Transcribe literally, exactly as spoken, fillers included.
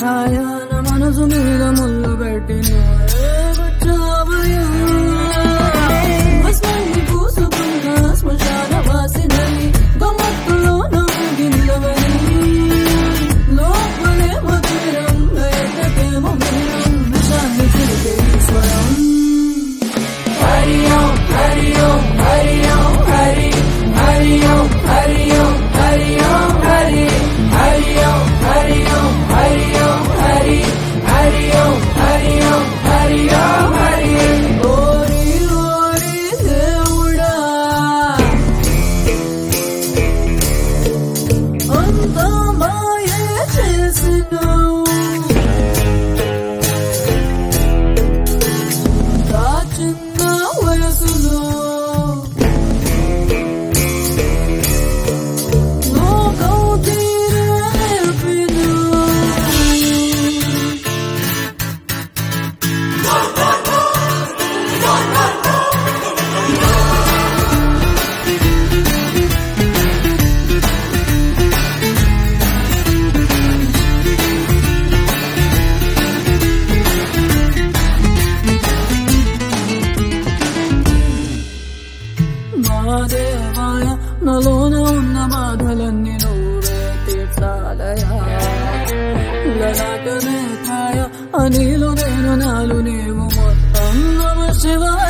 ఛాయ నా మనసు మీద ముళ్ళు పెట్టి నువ్వే వచ్చావయ్యా. భస్మాన్ని పూసుకున్న శ్మశాన వాసినని గమ్మత్తులో నవ్వి నిలవని లోపలే మధురం బయటకేమో మీరం విషాన్ని చిలికే స్వరం. హరి ఓం హరి ఓం హరి ఓం హరి హరి ఓం హరి ఓం హరి ఓం హరి హరి ఓం హరి ఓం హరి ఓం హరి హరి ఓం హరి ఓం హరి ఓం హరి. ఓరి ఓరి దేవుడా అంత మాయ చేసినావు, చిన్న వయసులో లోకం తీరేపినా. మా దేవాయ నలోన ఉన్న బాధలన్నీ నువ్వే తీర్చాలయా. లలాటనే కాయ అనిలు నేను నాలు నీవు మొత్తం నమ శివాయ.